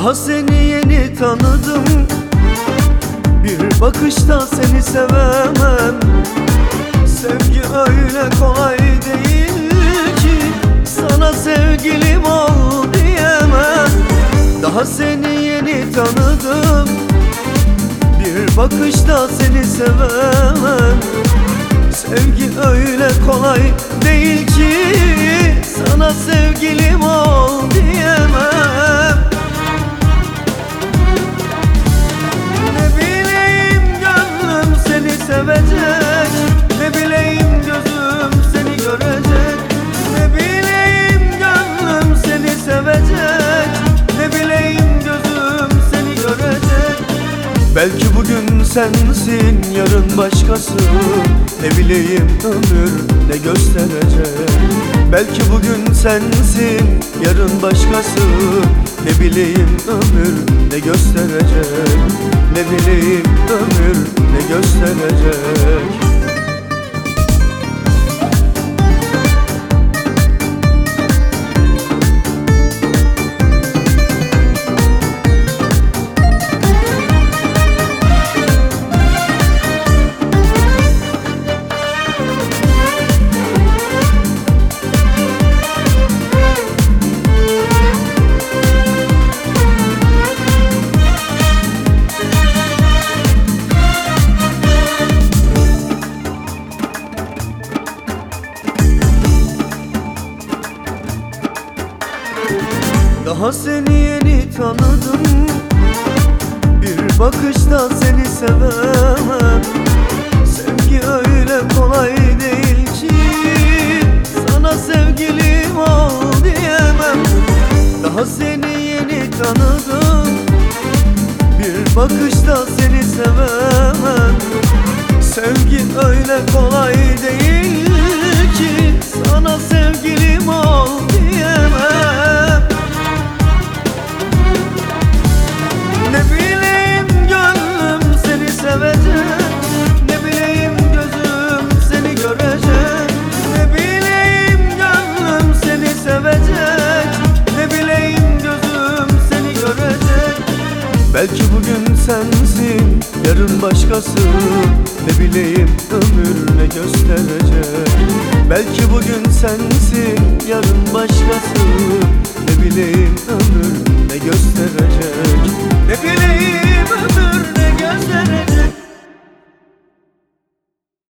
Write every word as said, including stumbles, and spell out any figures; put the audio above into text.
Daha seni yeni tanıdım, bir bakışta seni sevemem. Sevgi öyle kolay değil ki sana sevgilim ol diyemem. Daha seni yeni tanıdım, bir bakışta seni sevemem. Sevgi öyle kolay değil ki sana sevgilim ol diyemem. Ne bileyim gönlüm seni sevecek, ne bileyim gözüm seni görecek. Ne bileyim gönlüm seni sevecek, ne bileyim gözüm seni görecek. Belki bugün sensin, yarın başkası. Ne bileyim ömür ne gösterecek. Belki bugün sensin, yarın başkası. Ne bileyim ömür ne gösterecek. Ne bileyim ömür ne gösterecek. Daha seni yeni tanıdım, bir bakışta seni sevemem. Sevgi öyle kolay değil ki sana sevgilim ol diyemem. Daha seni yeni tanıdım, bir bakışta seni sevemem. Sevgi öyle kolay değil ki sana sevgilim ol diyemem. Ne bileyim gönlüm seni sevecek, ne bileyim gözüm seni görecek. Ne bileyim gönlüm seni sevecek, ne bileyim gözüm seni görecek. Belki bugün sensin, yarın başkası. Ne bileyim ömür ne gösterecek. Belki bugün sensin, yarın başkası. Ne bileyim ömür ne gösterecek. Ne bileyim ömür ne gösterecek.